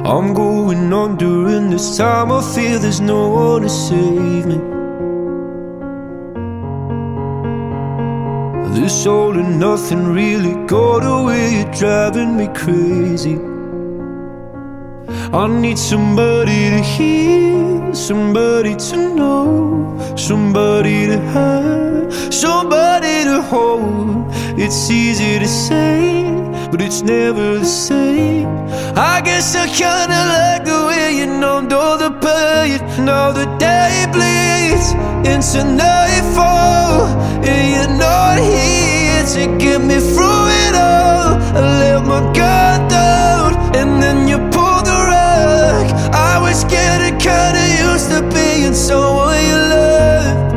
I'm going on during this time. I feel there's no one to save me. This all and nothing really got away. You're driving me crazy. I need somebody to hear, somebody to know, somebody to have, somebody to hold. It's easy to say, but it's never the same. I guess I kinda like the way you numbed all the pain. Now the day bleeds into nightfall, and you're not here to get me through it all. I let my guard down, and then you pulled the rug. I was getting kinda used to being someone you loved.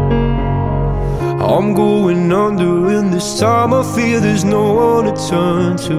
I'm going under in this time. I feel there's no one to turn to.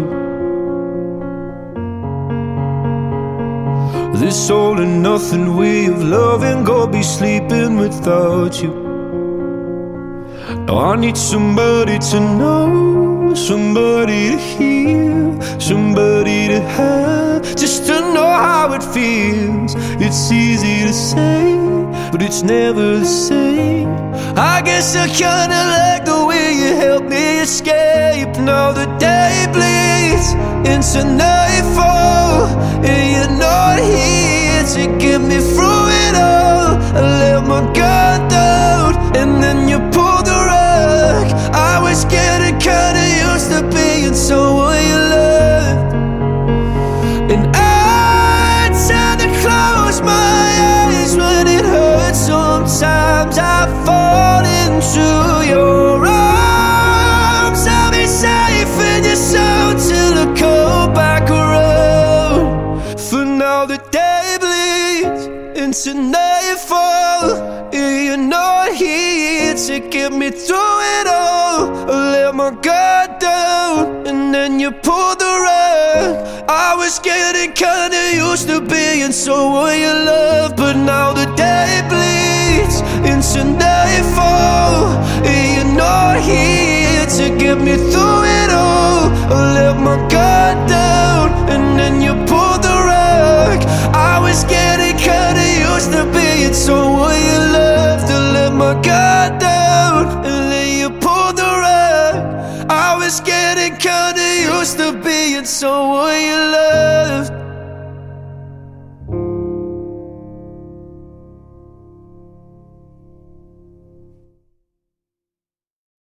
This all and nothing way of loving, go be sleeping without you. Now I need somebody to know, somebody to hear, somebody to have, just to know how it feels. It's easy to say, but it's never the same. I guess I kinda like the way you help me escape. Now the day bleeds into nightfall, and you're not here to get me through it all. I let my guard down, and then you pulled the rug. I was getting kinda used to being someone you loved. And I tend to close my eyes when it hurts. Sometimes I fall into your arms. I'll be safe in your soul till I come back around. For now the day bleeds into nightfall, and you're not here to get me through it all. I let my guard down, and then you pulled the rug. I was getting kinda used to being someone you love, but now the day bleeds into nightfall, and you're not here to get me through it all. I let my guard down, and then you pulled the rug. I was getting kinda used to being someone you loved. I let my guard down, and then you pulled the rug. I was getting kinda used to being someone you loved.